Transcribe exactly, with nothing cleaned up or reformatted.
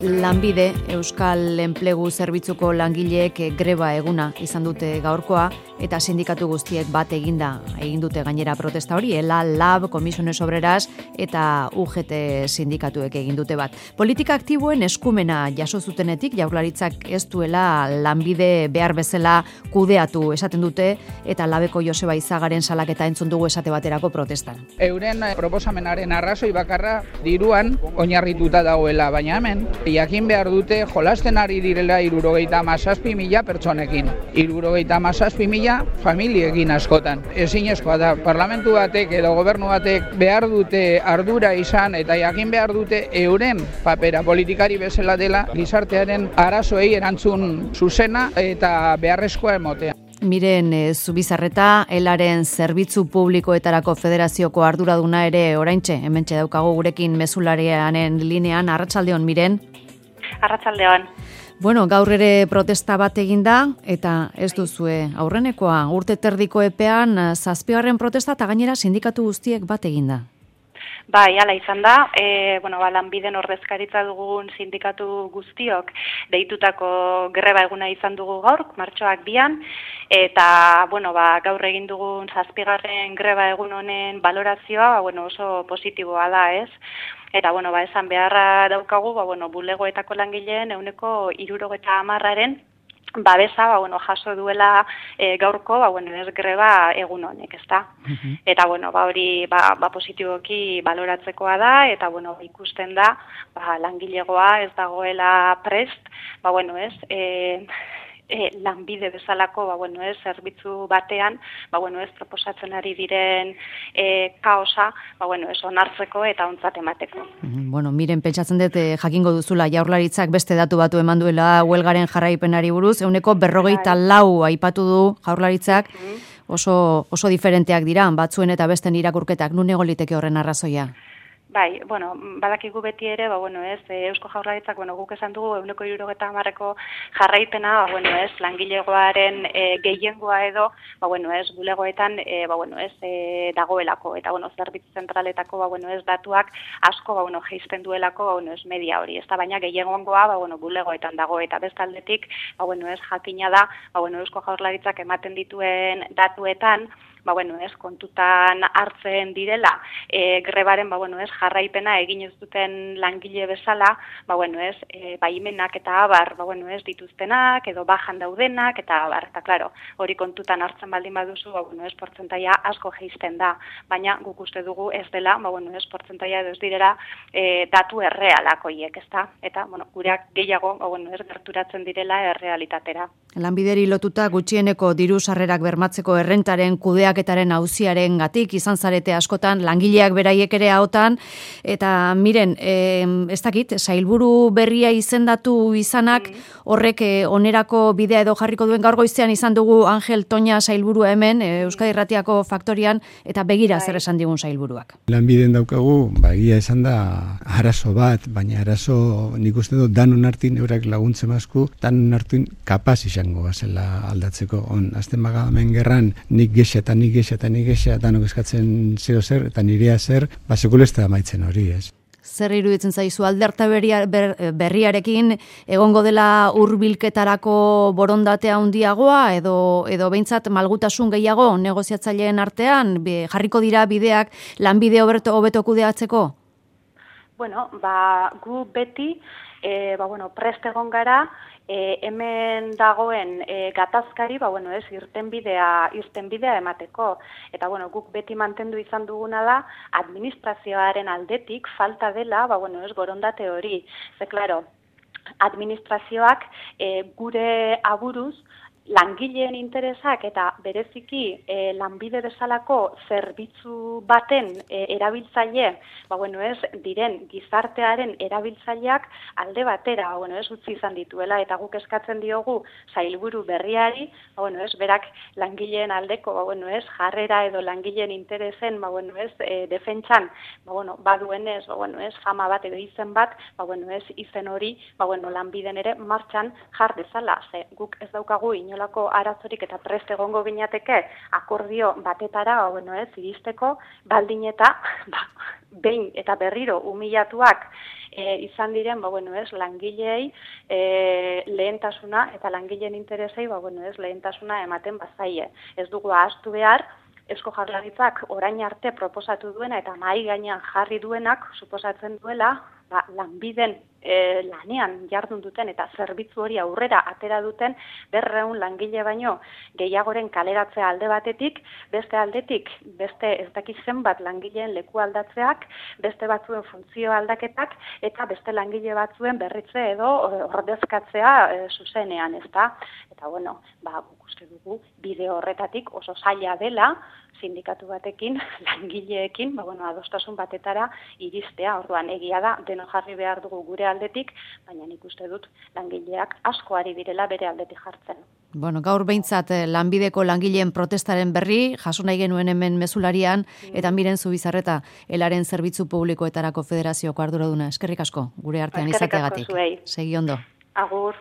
Lanbide, Euskal Enplegu Zerbitzuko langileek greba eguna izan dute gaurkoa eta sindikatu guztiek bat eginda egin dute gainera protesta hori, ELA, LAB, Comisiones Obreras eta U G T sindikatuek egin dute bat. Politika aktiboen eskumena jaso zutenetik Jaurlaritzak ez duela lanbide behar bezala kudeatu esaten dute eta Labeko Joseba Izagaren salaketa entzun dugu esate baterako protestan. Euren proposamenaren arrazoi bakarra diruan oinarrituta dagoela, baina hemen jakin behar dute jolasten ari direla hirurogeita hamazazpi mila pertsonekin. hirurogeita hamazazpi mila familiekin askotan. Ezinezkoa da, parlamentu batek edo gobernu batek behar dute ardura izan eta jakin behar dute euren papera politikari bezala dela gizartearen arazoei erantzun zuzena eta beharrezkoa emotea. Miren e, Zubizarreta, elaren zerbitzu publikoetarako federazioko arduraduna ere oraintxe, hementxe daukagu gurekin mezularianen linean. Arratsaldeon, Miren. Arratsaldeon. Bueno, gaur ere protesta bat eginda eta ez duzue aurrenekoa. Urte terdiko epean zazpigarren protesta eta gainera sindikatu guztiek bat eginda. Bai, hala izan da, e, bueno, ba, lanbiden ordezkaritza dugun sindikatu guztiok deitutako greba eguna izan dugu gaur, martxoak bian, eta bueno, ba, gaur egin dugun zazpigarren greba egun honen balorazioa ba, bueno, oso positiboa da, ez? Eta bueno, ba, esan beharra daukagu, ba, bueno, bulegoetako langileen ehuneko hirurogeita hamarraren babesa, ba, bueno, jaso duela e, gaurko, ba, bueno, ez greba egun honek, ezta? Uh-huh. Eta, bueno, ba, hori, ba, ba, positiboki baloratzekoa da, eta, bueno, ikusten da, ba, langilegoa ez dagoela prest, ba, bueno, ez, e, e, lanbide bezalako, ba, bueno, ez, zerbitzu batean, ba, bueno, ez, proposatzen ari diren e, kaosa, ba, bueno, ez, onartzeko eta ontzat emateko. Bueno, Miren, pentsatzen dut jakingo duzula Jaurlaritzak beste datu batu eman duela huelgaren jarraipenari buruz, ehuneko berrogeita lau aipatu du Jaurlaritzak, oso, oso diferenteak dira, batzuen eta besten irakurketak, nun egon liteke horren arrazoia? Bai, bueno, badakigu beti ere, ba, bueno, ez, Eusko Jaurlaritzak, bueno, guk esan dugu ehuneko hirurogeita hamarreko jarraipena, ba, bueno, ez, langilegoaren e, gehiengoa edo, ba, bueno, ez, bulegoetan, e, ba, bueno, ez, e, dagoelako, eta, bueno, zerbitzu zentraletako, ba, bueno, ez, datuak asko, ba, bueno, geizten duelako, ba, bueno, ez, media hori, ez da, baina gehiengoa, ba, bueno, bulegoetan dago, eta bestaldetik, ba, bueno, ez, jakina da, ba, bueno, Eusko Jaurlaritzak ematen dituen datuetan, ba, bueno, ez, kontutan hartzen direla, e, grebaren, ba, bueno, ez, jarraipena egin ez duten langile bezala, ba, bueno, ez, e, baimenak eta abar, ba, bueno, ez, dituztenak, edo bajan daudenak, eta abar, eta, klaro, hori kontutan hartzen baldin baduzu, ba, bueno, ez, portzentaia asko geizten da, baina guk uste dugu ez dela, ba, bueno, ez, portzentaia edo ez direla e, datu errealakoiek, ez da, eta, bueno, gureak gehiago, ba, bueno, ez, gerturatzen direla errealitatera. Lanbideri lotuta gutxieneko diru sarrerak bermatzeko errentaren kudeaketaren auziaren gatik izan zarete askotan, langileak beraiek ere ahotan, eta miren, e, ez dakit, sailburu berria izendatu izanak, horrek e, onerako bidea edo jarriko duen gaur goizean izan dugu Angel Toña sailburua hemen, e, Euskadi Irratiako faktorian, eta begira zer esan digun sailburuak. Lanbiden daukagu, ba, egia esan da arazo bat, baina arazo nik uste dut danon hartin eurak laguntzen bazku, danon hartin kapaz izango bazela aldatzeko. On, azten baga hemen gerran nik gexa eta nik gexa eta nik gexa danok eskatzen zeo zer eta nirea zer, ba sekulesta amaitzen hori, ez. Zer iruditzen zaizu alderta berria, ber, berriarekin egongo dela hurbilketarako borondatea handiagoa edo edo behintzat malgutasun gehiago negoziatzaileen artean be, jarriko dira bideak lanbide hobeto hobeto kudeatzeko? Bueno, ba gu beti e, ba, bueno, prest egon gara E, hemen dagoen e, gatazkari, ba, bueno, ez, irtenbidea, irtenbidea emateko. Eta, bueno, guk beti mantendu izan duguna da, administrazioaren aldetik falta dela, ba, bueno, ez, borondate hori. Ze, klaro, administrazioak e, gure aburuz, langileen interesak eta bereziki e, lanbide bezalako zerbitzu baten e, erabiltzaile, ba, bueno, ez, diren gizartearen erabiltzaileak alde batera, ba, bueno, ez, utzi izan dituela, eta guk eskatzen diogu sailburu berriari, ba, bueno, ez, berak langileen aldeko, ba, bueno, ez, jarrera edo langileen interesen, ba, bueno, ez, e, defentsan, ba, bueno, baduenez, ba, bueno, ez, fama bat edo izen bat, ba, bueno, ez, izen hori, ba, bueno, lanbiden ere martxan jar dezala, ze guk ez daukagu inola inolako arazorik eta prest egongo ginateke akordio batetara, bueno, ez, iristeko, baldin eta, ba, behin eta berriro humilatuak e, izan diren, ba, bueno, ez, langileei e, lehentasuna eta langileen interesei, ba, bueno, ez, lehentasuna ematen bazaie. Ez dugu ahaztu behar, Eusko Jaurlaritzak orain arte proposatu duena eta mahai gainean jarri duenak suposatzen duela, ba, lanbiden e, lanean jardun duten eta zerbitzu hori aurrera atera duten berrehun langile baino gehiagoren kaleratzea alde batetik, beste aldetik, beste ez dakit zenbat langileen leku aldatzeak, beste batzuen funtzio aldaketak eta beste langile batzuen berritze edo ordezkatzea e, zuzenean, ezta? Eta bueno, ba, uste dugu bide horretatik oso zaila dela sindikatu batekin, langileekin, ba, bueno, adostasun batetara iristea. Orduan egia da, deno jarri behar dugu gure aldetik, baina nik uste dut langileak asko ari direla bere aldetik jartzen. Bueno, gaur behintzat lanbideko langileen protestaren berri, jaso nahi genuen hemen mezularian, mm. eta Miren Zubizarreta, Elaren Zerbitzu Publikoetarako Federazioko arduraduna. Eskerrik asko, gure artean izateagatik. Eskerrik asko zuei. Segi ondo. Agur.